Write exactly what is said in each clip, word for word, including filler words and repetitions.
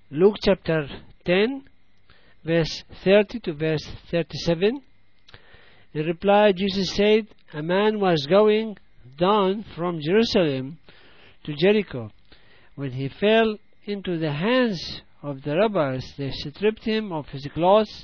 Luke chapter ten, verse thirty to verse thirty-seven. In reply, Jesus said, a man was going down from Jerusalem to Jericho. When he fell into the hands of the robbers, they stripped him of his clothes,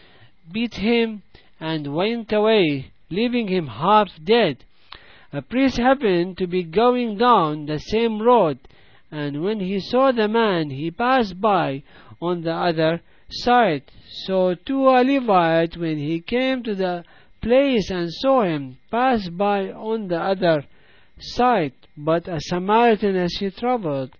beat him, and went away, leaving him half dead. A priest happened to be going down the same road, and when he saw the man, he passed by on the other side. So too a Levite, when he came to the place and saw him, passed by on the other side. But a Samaritan, as he traveled,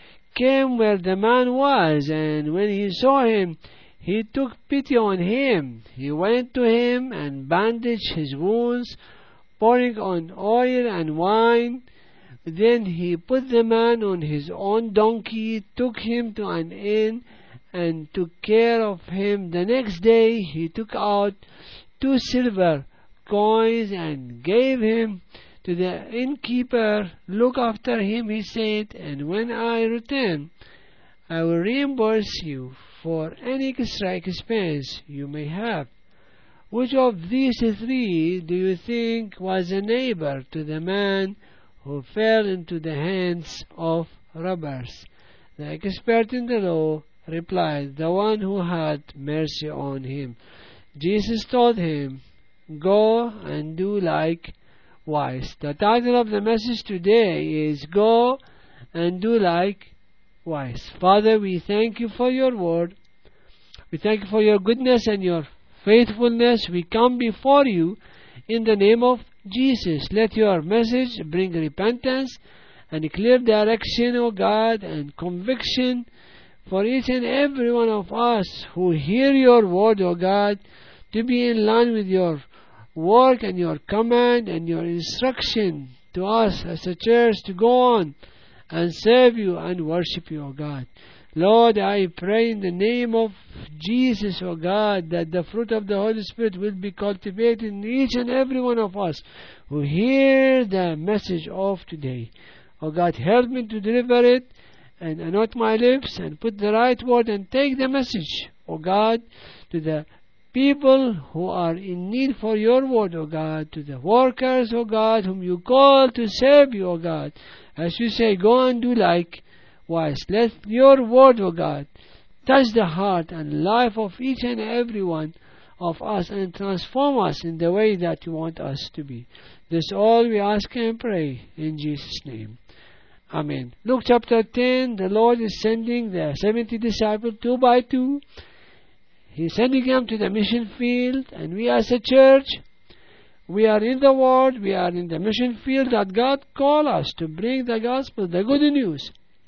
came where the man was, and when he saw him, he took pity on him. He went to him and bandaged his wounds, pouring on oil and wine. Then he put the man on his own donkey, took him to an inn, and took care of him. The next day he took out two silver coins and gave him to the innkeeper. Look after him, he said, and when I return, I will reimburse you for any extra expense you may have. Which of these three do you think was a neighbor to the man who fell into the hands of robbers? The expert in the law replied, the one who had mercy on him. Jesus told him, go and do likewise. The title of the message today is Go and Do Likewise. Father, we thank you for your word. We thank you for your goodness and your faithfulness. We come before you in the name of Jesus. Let your message bring repentance and clear direction, O God, and conviction for each and every one of us who hear your word, O God, to be in line with your work and your command and your instruction to us as a church to go on and serve you and worship you, O God. Lord, I pray in the name of Jesus, O God, that the fruit of the Holy Spirit will be cultivated in each and every one of us who hear the message of today. O God, help me to deliver it and anoint my lips and put the right word and take the message, O God, to the people who are in need for your word, O God, to the workers, O God, whom you call to serve you, O God. As you say, go and do likewise. Let your word, O God, touch the heart and life of each and every one of us and transform us in the way that you want us to be. This all we ask and pray in Jesus' name. Amen. Luke chapter ten, the Lord is sending the seventy disciples two by two. He's sending them to the mission field, and we as a church, we are in the world, we are in the mission field that God called us to bring the gospel, the good news,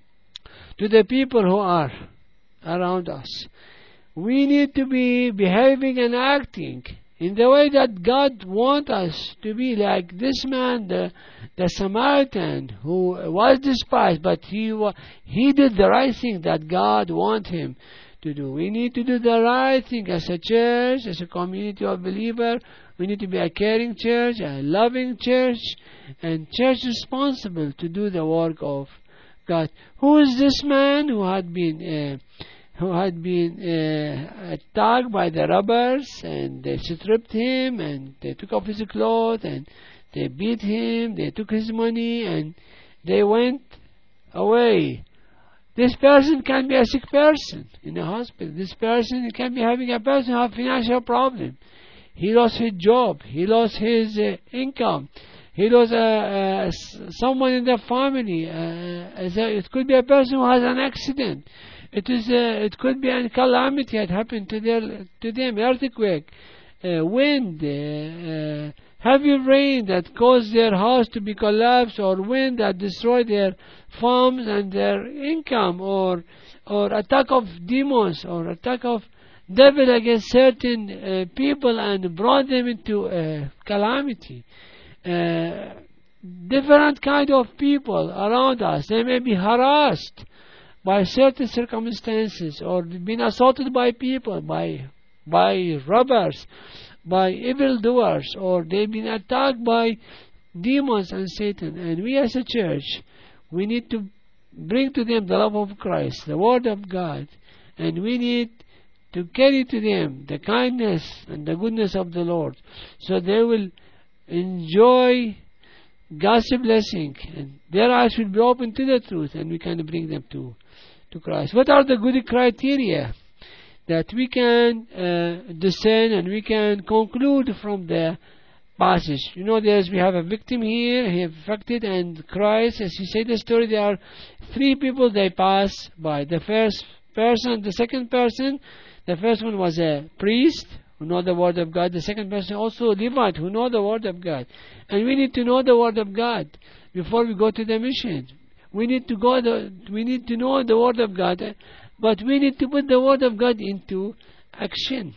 to the people who are around us. We need to be behaving and acting in the way that God wants us to be, like this man, the, the Samaritan, who was despised, but he, wa- he did the right thing that God wanted him to do. We need to do the right thing as a church, as a community of believers. We need to be a caring church, a loving church, and church responsible to do the work of God. Who is this man who had been uh, who had been uh, attacked by the robbers, and they stripped him, and they took off his clothes, and they beat him, they took his money, and they went away. This person can be a sick person in a hospital. This person can be having a person who have financial problem. He lost his job. He lost his uh, income. He lost uh, uh, someone in the family. Uh, it could be a person who has an accident. It is. Uh, it could be a calamity that happened to their to them. Earthquake, uh, wind, uh, uh, heavy rain that caused their house to be collapsed, or wind that destroyed their farms and their income, or or attack of demons, or attack of devil against certain uh, people and brought them into uh, calamity. Uh, different kind of people around us. They may be harassed by certain circumstances, or been assaulted by people, by by robbers, by evildoers, or they've been attacked by demons and Satan. And we as a church, we need to bring to them the love of Christ, the Word of God, and we need to carry to them the kindness and the goodness of the Lord, so they will enjoy God's blessing, and their eyes will be open to the truth, and we can bring them to, to Christ. What are the good criteria that we can uh, discern and we can conclude from the passage? You know, there's we have a victim here, he affected, and Christ, as you say the story, there are three people they pass by. The first person, the second person, the first one was a priest who know the Word of God. The second person also a Levite who know the Word of God. And we need to know the Word of God before we go to the mission. We need to go. The, we need to know the Word of God, but we need to put the Word of God into action.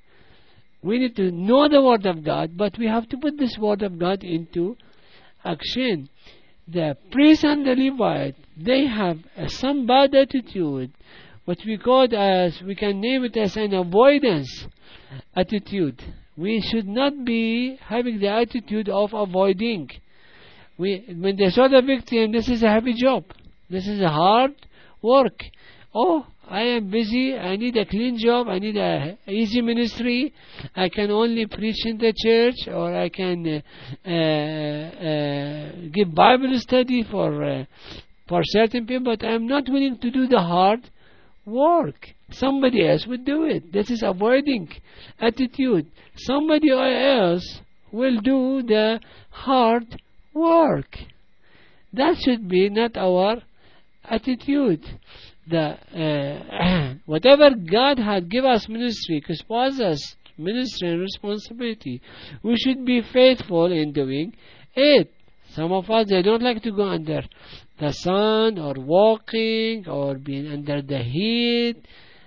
We need to know the Word of God, but we have to put this Word of God into action. The priest and the Levite, they have uh, some bad attitude, what we call as, we can name it as an avoidance attitude. We should not be having the attitude of avoiding. We, when they saw the victim, this is a heavy job. This is a hard work. Oh, I am busy, I need a clean job, I need a easy ministry, I can only preach in the church, or I can uh, uh, uh, give Bible study for uh, for certain people, but I am not willing to do the hard work. Somebody else would do it. This is avoiding attitude. Somebody else will do the hard work. That should be not our attitude. The uh, whatever God had given us ministry, because was us ministry and responsibility, we should be faithful in doing it. Some of us, they don't like to go under the sun or walking or being under the heat.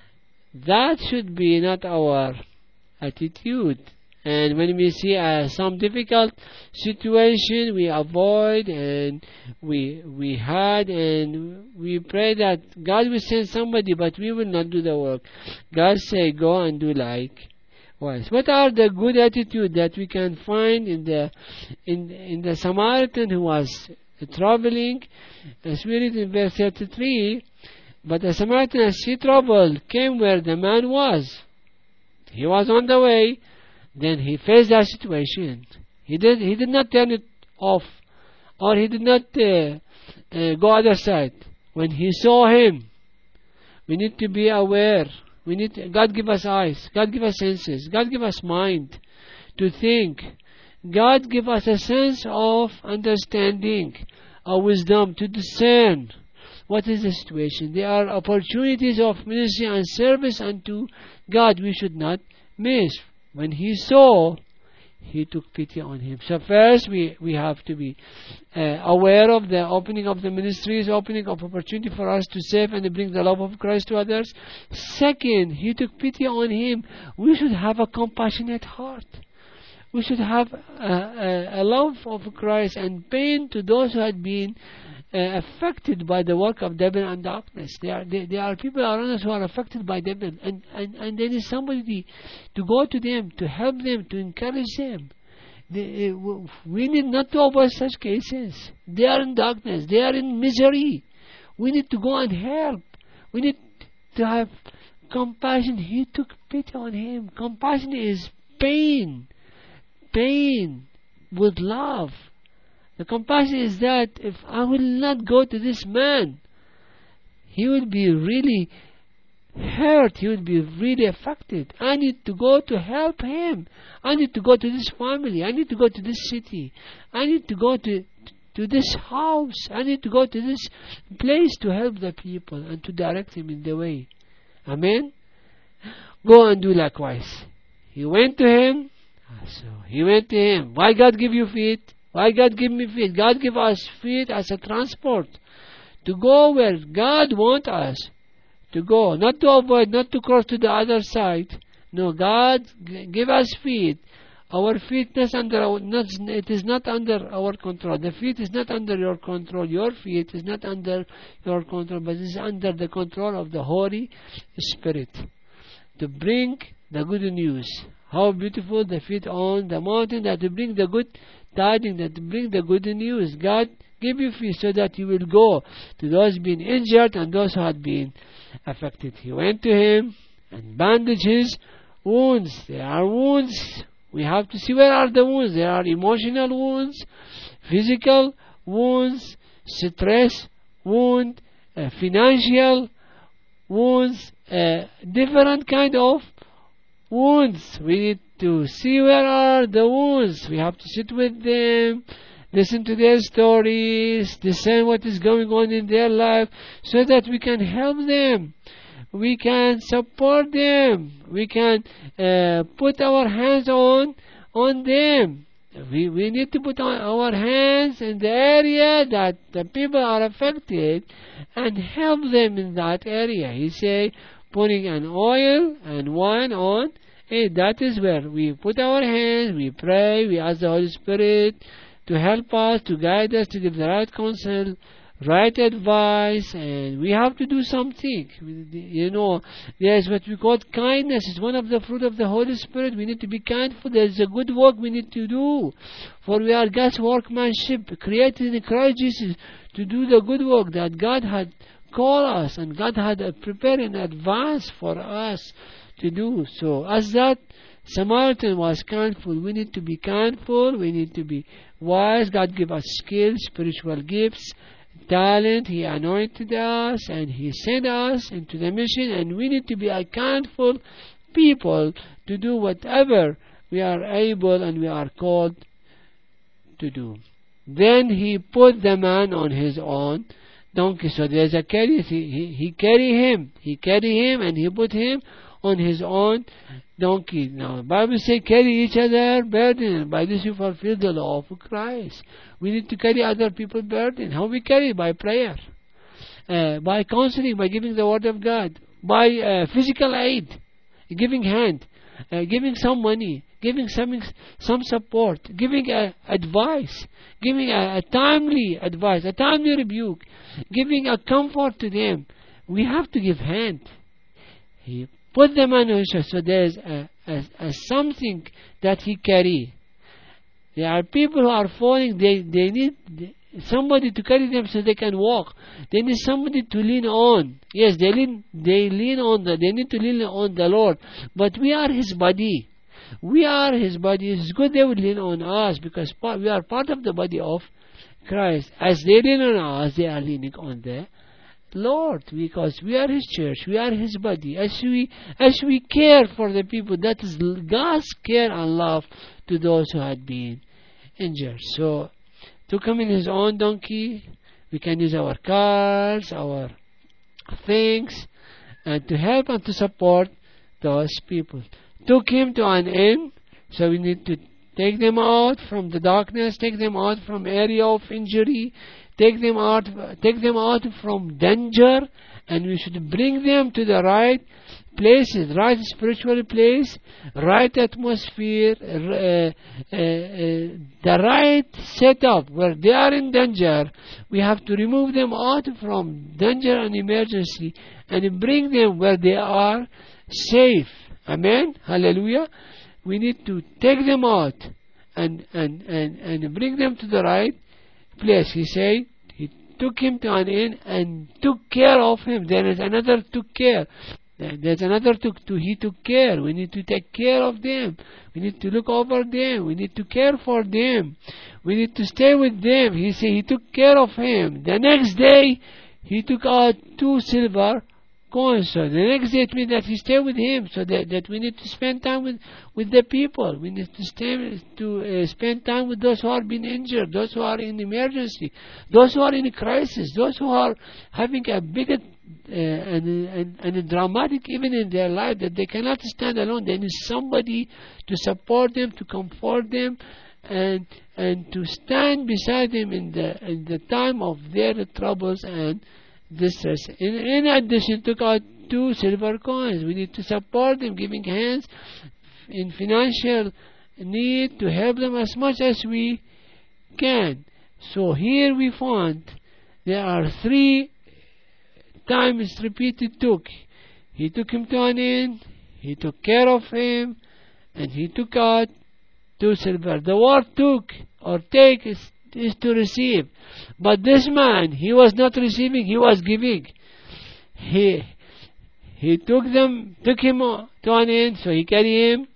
That should be not our attitude. And when we see uh, some difficult situation, we avoid and we we hide and we pray that God will send somebody, but we will not do the work. God say, go and do likewise. What are the good attitude that we can find in the in in the Samaritan who was traveling? As we read in verse thirty-three, but the Samaritan, as he traveled, came where the man was. He was on the way. Then he faced that situation. He did he did not turn it off, or he did not uh, uh, go other side. When he saw him, we need to be aware. We need to, God give us eyes. God give us senses. God give us mind to think. God give us a sense of understanding, a wisdom to discern what is the situation. There are opportunities of ministry and service unto God we should not miss. When he saw, he took pity on him. So first we, we have to be uh, aware of the opening of the ministries, opening of opportunity for us to save and bring the love of Christ to others. Second, he took pity on him. We should have a compassionate heart. We should have a, a, a love of Christ and pain to those who had been Uh, affected by the work of devil and darkness. There are, there, there are people around us who are affected by devil, and, and, and there is somebody to go to them, to help them, to encourage them. They, uh, we need not to avoid such cases. They are in darkness. They are in misery. We need to go and help. We need to have compassion. He took pity on him. Compassion is pain. Pain with love. The compassion is that if I will not go to this man, he will be really hurt, he will be really affected. I need to go to help him. I need to go to this family. I need to go to this city. I need to go to, to this house. I need to go to this place to help the people and to direct him in the way. Amen? Go and do likewise. He went to him. So he went to him. Why God give you feet? Why God give me feet? God give us feet as a transport to go where God wants us to go, not to avoid, not to cross to the other side. No, God g- give us feet. Our feet is under our, not, it is not under our control. The feet is not under your control. Your feet is not under your control, but it is under the control of the Holy Spirit to bring the good news. How beautiful the feet on the mountain that to bring the good tidings, that to bring the good news. God give you peace, so that you will go to those being injured and those who had been affected. He went to him and bandaged his wounds. There are wounds. We have to see where are the wounds. There are emotional wounds, physical wounds, stress wound, uh, financial wounds, uh, different kind of wounds. We need to see where are the wounds. We have to sit with them, listen to their stories, discern what is going on in their life, so that we can help them. We can support them. We can uh, put our hands on on them. We we need to put on our hands in the area that the people are affected and help them in that area. He say, putting an oil and wine on. Hey, that is where we put our hands, we pray, we ask the Holy Spirit to help us, to guide us, to give the right counsel, right advice, and we have to do something. You know, there's what we call kindness. It's one of the fruit of the Holy Spirit. We need to be kindful. There's a good work we need to do, for we are God's workmanship, created in Christ Jesus to do the good work that God had called us and God had prepared in advance for us to do. So as that Samaritan was kindful, we need to be kindful, we need to be wise. God give us skills, spiritual gifts, talent. He anointed us and He sent us into the mission, and we need to be a kindful people to do whatever we are able and we are called to do. Then He put the man on his own donkey. So there's a carry. He, he, he carry him. He carry him and He put him on his own donkey. Now, the Bible says, carry each other burden. By this you fulfill the law of Christ. We need to carry other people's burden. How we carry? By prayer, uh, by counseling, by giving the word of God, by uh, physical aid, giving hand, uh, giving some money, giving some some support, giving uh, advice, giving a, a timely advice, a timely rebuke, giving a comfort to them. We have to give hand. He put the man on his shoulder. So there's a, a, a something that he carry. There are people who are falling. They they need somebody to carry them so they can walk. They need somebody to lean on. Yes, they lean. They lean on the. They need to lean on the Lord. But we are His body. We are His body. It's good they would lean on us, because part, we are part of the body of Christ. As they lean on us, they are leaning on the Lord, because we are His church, we are His body. As we as we care for the people, that is God's care and love to those who had been injured. So, to come in His own donkey, we can use our cars, our things, and to help and to support those people. Took him to an inn, so we need to take them out from the darkness, take them out from area of injury, take them out, take them out from danger, and we should bring them to the right places, right spiritual place, right atmosphere, uh, uh, uh, the right setup where they are in danger. We have to remove them out from danger and emergency and bring them where they are safe. Amen. Hallelujah. We need to take them out and and and, and bring them to the right place. He said He took him to an inn and took care of him. There is another took care. There's another took to he took care. We need to take care of them. We need to look over them. We need to care for them. We need to stay with them. He said He took care of him. The next day He took out two silver coins. So the next day it means that He stayed with him. So that, that we need to spend time with, with the people. We need to stay to uh, spend time with those who are being injured, those who are in emergency, those who are in a crisis, those who are having a big uh, and, and, and a dramatic even in their life that they cannot stand alone. They need somebody to support them, to comfort them, and and to stand beside them in the in the time of their troubles and distress. In, in addition, took out two silver coins. We need to support them, giving hands in financial need to help them as much as we can. So here we find there are three times repeated took. He took him to an inn, He took care of him, and He took out two silver. The word took or take is is to receive. But this man, he was not receiving, he was giving. He he took them, took him to an end, so he carried him.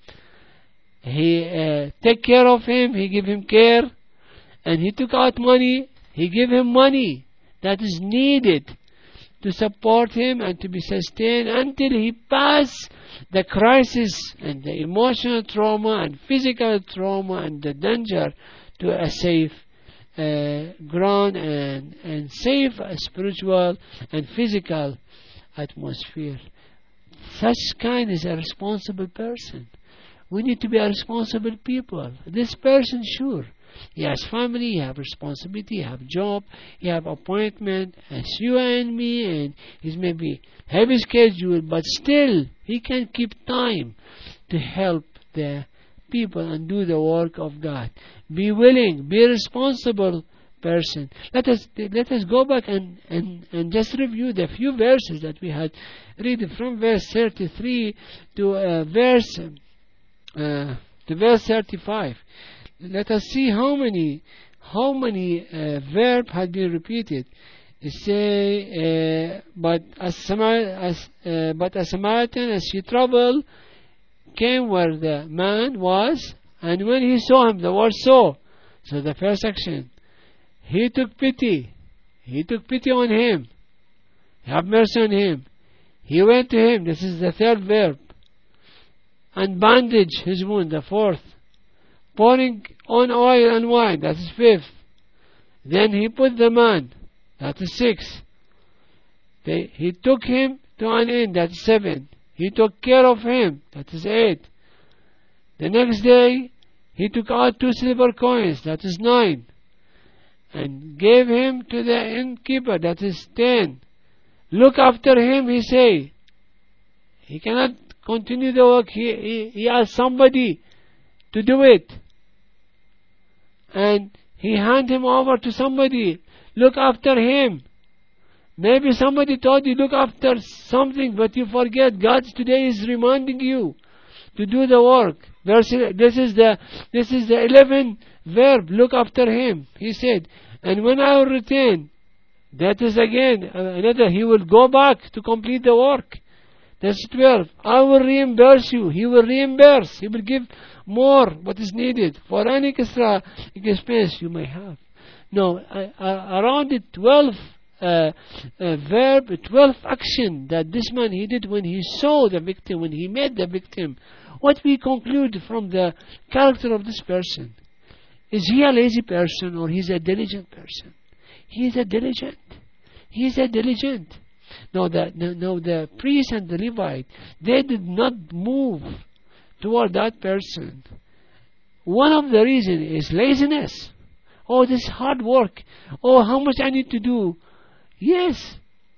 He uh, take care of him, he give him care, and he took out money, he gave him money that is needed to support him and to be sustained until he passed the crisis and the emotional trauma and physical trauma and the danger to a safe uh, ground and, and safe uh, spiritual and physical atmosphere. Such kind is a responsible person. We need to be a responsible people. This person, sure, he has family, he have responsibility, he have job, he have appointment, as you and me, and he's maybe heavy schedule, but still he can keep time to help the people and do the work of God. Be willing, be responsible person. Let us let us go back and, and, and just review the few verses that we had read from verse thirty-three to uh, verse uh, to verse thirty-five. Let us see how many how many uh, verb had been repeated. It say, uh, but as, Samar- as uh, but a Samaritan, as she traveled, came where the man was, and when he saw him, the word saw. So the first action, he took pity. He took pity on him. Have mercy on him. He went to him. This is the third verb. And bandaged his wound. The fourth. Pouring on oil and wine. That is fifth. Then he put the man. That is sixth. They, he took him to an inn. That is seven. He took care of him. That is eight. The next day, he took out two silver coins. That is nine. And gave him to the innkeeper. That is ten. Look after him, he say. He cannot continue the work. He, he, he asked somebody to do it. And he hand him over to somebody. Look after him. Maybe somebody told you look after something, but you forget. God today is reminding you to do the work. Verse, this is the this is the eleventh verb. Look after him. He said, and when I will return, that is again uh, another. He will go back to complete the work. That's twelve. I will reimburse you. He will reimburse. He will give more what is needed for any extra expense you may have. No, uh, uh, around the twelve uh, uh, verb, twelve action that this man he did when he saw the victim, when he met the victim. What we conclude from the character of this person? Is he a lazy person or he's a diligent person? He is a diligent. He is a diligent. No, the no, no, the priest and the Levite, they did not move toward that person. One of the reasons is laziness. Oh, this hard work. Oh, how much I need to do. Yes,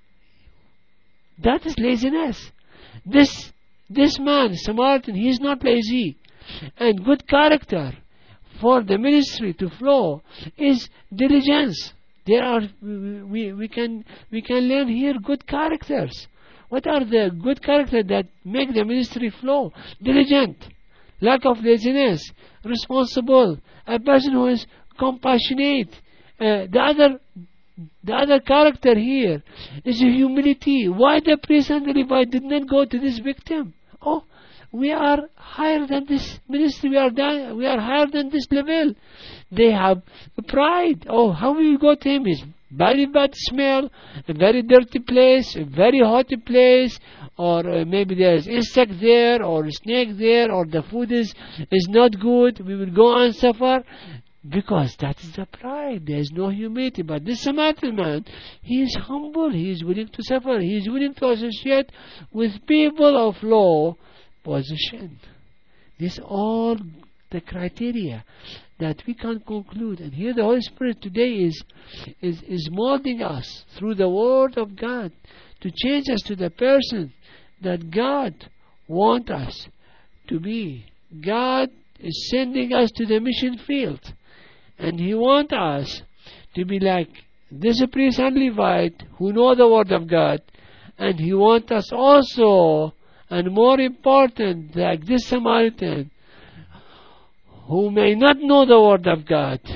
that is laziness. This this man, Samaritan, he is not lazy. And good character for the ministry to flow is diligence. There are we we can we can learn here good characters. What are the good characters that make the ministry flow? Diligent, lack of laziness, responsible, a person who is compassionate. Uh, the other the other character here is humility. Why the priest and the Levite did not go to this victim? Oh, we are higher than this ministry. We are down, we are higher than this level. They have pride. Oh, how will you go to him? It's very bad smell, a very dirty place, a very hot place, or uh, maybe there is insect there, or a snake there, or the food is is not good. We will go and suffer. Because that is the pride. There is no humility. But this Samaritan man, he is humble. He is willing to suffer. He is willing to associate with people of low position. These are all the criteria that we can conclude. And here the Holy Spirit today is, is, is molding us through the Word of God to change us to the person that God wants us to be. God is sending us to the mission field. And He wants us to be like this priest and Levite who know the Word of God. And He wants us also, and more important, like this Samaritan who may not know the Word of God,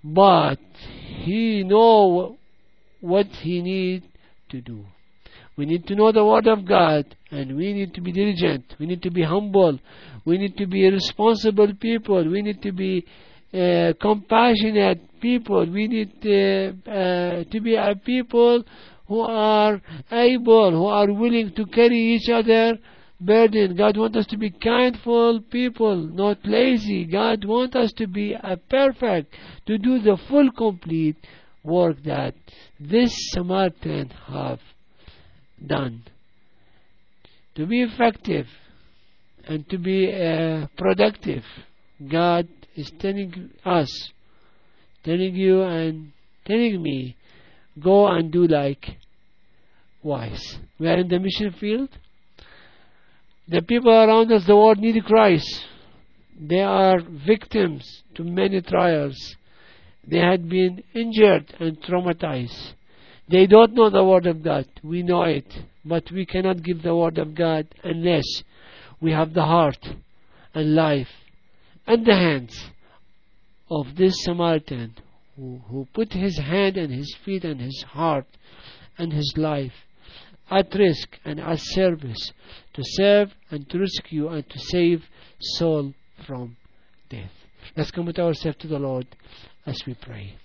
but he know what he need to do. We need to know the Word of God, and we need to be diligent. We need to be humble. We need to be responsible people. We need to be uh, compassionate people. We need uh, uh, to be a people who are able, who are willing to carry each other burden. God wants us to be kindful people, not lazy. God wants us to be a perfect, to do the full, complete work that this Samaritan have done. To be effective and to be uh, productive, God is telling us, telling you and telling me, go and do like wise. We are in the mission field. The people around us, the world, need Christ. They are victims to many trials. They had been injured and traumatized. They don't know the Word of God. We know it. But we cannot give the Word of God unless we have the heart and life and the hands of this Samaritan who, who put his hand and his feet and his heart and his life at risk and at service to serve and to rescue and to save soul from death. Let's commit ourselves to the Lord as we pray.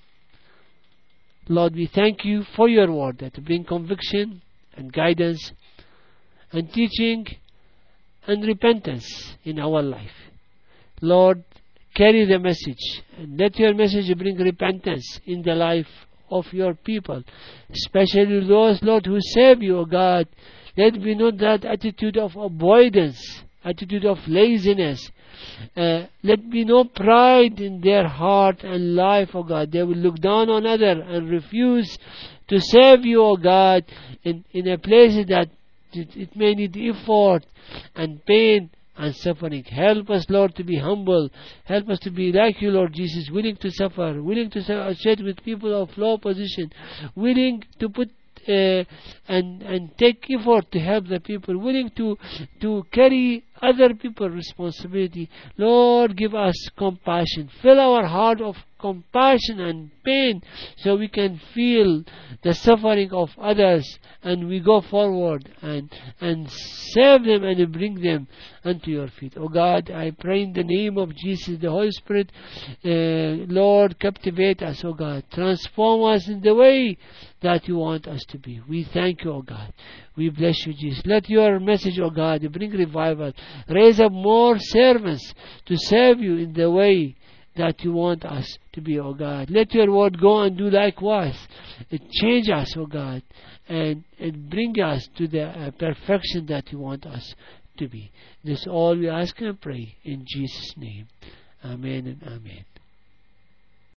Lord, we thank you for your word that bring conviction and guidance and teaching and repentance in our life. Lord, carry the message and let your message bring repentance in the life of your people, especially those, Lord, who serve you, O God. Let me not that attitude of avoidance, attitude of laziness. Uh, let be no pride in their heart and life, O God. They will look down on others and refuse to serve you, O God, in, in a place that it, it may need effort and pain and suffering. Help us, Lord, to be humble. Help us to be like you, Lord Jesus, willing to suffer, willing to associate with people of low position, willing to put uh, and and take effort to help the people, willing to to carry other people's responsibility. Lord, give us compassion. Fill our heart of compassion and pain so we can feel the suffering of others and we go forward and and save them and bring them unto your feet. Oh God, I pray in the name of Jesus, the Holy Spirit, uh, Lord, captivate us, oh God. Transform us in the way that you want us to be. We thank you, oh God. We bless you, Jesus. Let your message, oh God, bring revival. Raise up more servants to serve you in the way that you want us to be, oh God. Let your word go and do likewise. It change us, oh God, and, and bring us to the uh, perfection that you want us to be. This all we ask and pray in Jesus' name. Amen and amen.